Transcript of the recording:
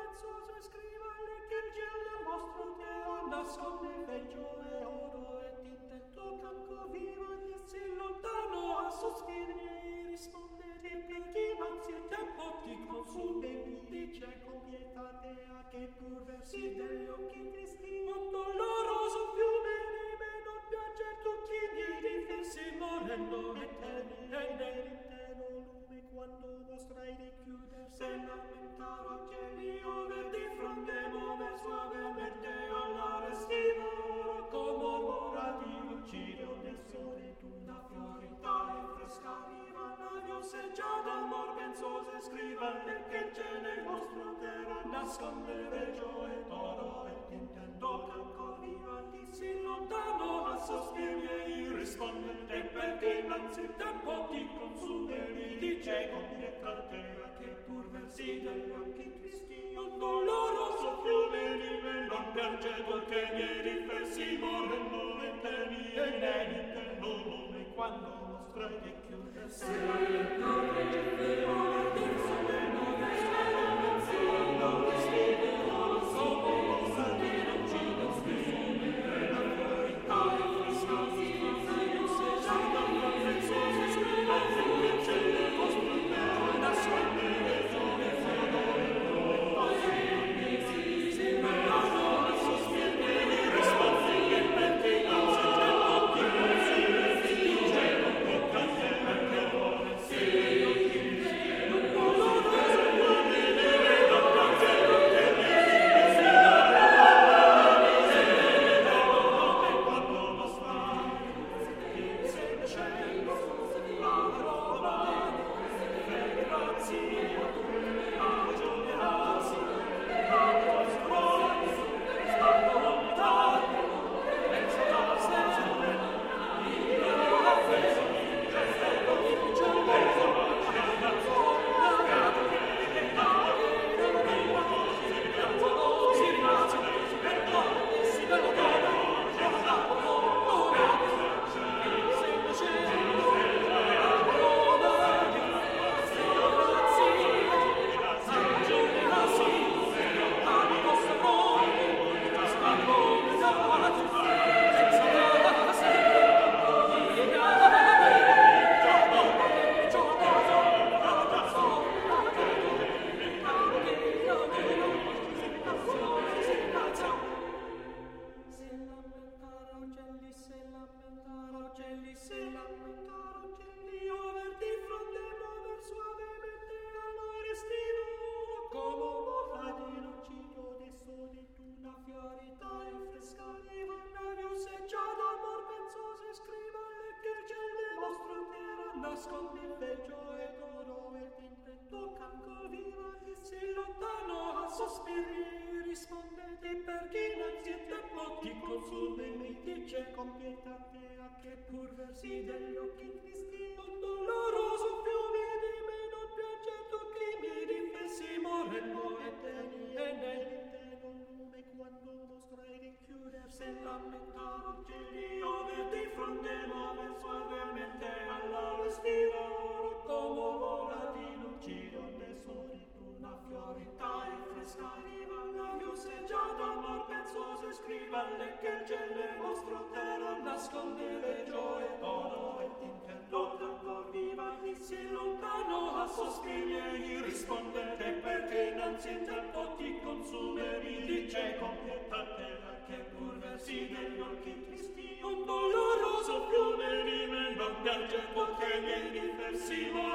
pensoso scrivale che il gelo vostro terra nasconde veggio e oro e intento canco vivo dissi lontano a sospiri rispondete perché non si tempo ti consume mi dice con pietate a che pur versi degli occhi tristi un doloroso fiume rime non piange tutti i miei difensi morendo eterni e nell'intero lume quando mostrai di chiuder se lamentaro cieli over di fronte muove suavemente alla restiva come mora di lucido del sole d'una fiorità e fresca riva navios e già d'amor pensose scrivane che c'è nel vostro terra nasconde veggio e toro e intendo ancor viva dissi lontano a sospir miei rispondete perché innanzi tempo ti consume mi dice con pietate che pur versi degli occhi tristi un doloroso fiume di me non piangedo che miei difensi morendo eterni e nell'interno lume quando mostrai di chiuder se non regge ora di sole non restare non vestire non sono cosa di non ci non scrivi la verità e fresca si cosa io se già non penso se scrivo che c'è nel vostro terra nasconde veggio e toro e poi se non a sospirmi rispondi che perché non si tempo ti consume si dice non può cantare che vuole se io ti non doloroso fiume di me non piangevo che mi si quando mostrai se cielo la roba grazie a gioiarsi a costruire stando lontano penso da sempre la festa gesto di cielo la zona si rimase per noi si veloca se lamentaro uccelli over di fronte muover suavemente allora estivo come morra di lucido di soli d'una fiorità e fresca riva navios e già d'amor pensose scrivale che il cielo vostro terra nasconde veggio e d'oro e d'intento canco viva dissi lontano a sospiri rispondete perché innanzi tempo ti consume mi dice con pietate a che pur versi degli occhi tristi un doloroso fiume di me non piange tutti i miei difensi morendo eterni e nell'intero lume quando mostrai di chiuder se lamentaro cieli ove di fronte muove suavemente alla restiva come ora di lucido del sole d'una fiorità e fresca riva navios e già d'amor pensose scrivale che il cielo vostro terra nasconde veggio e toro e intendo ancor viva dissi lontano a sospiri miei rispondete perché innanzi tempo ti consume mi dice con pietate che pur versi degli occhi tristi un doloroso fiume di me non piange poiché miei difensi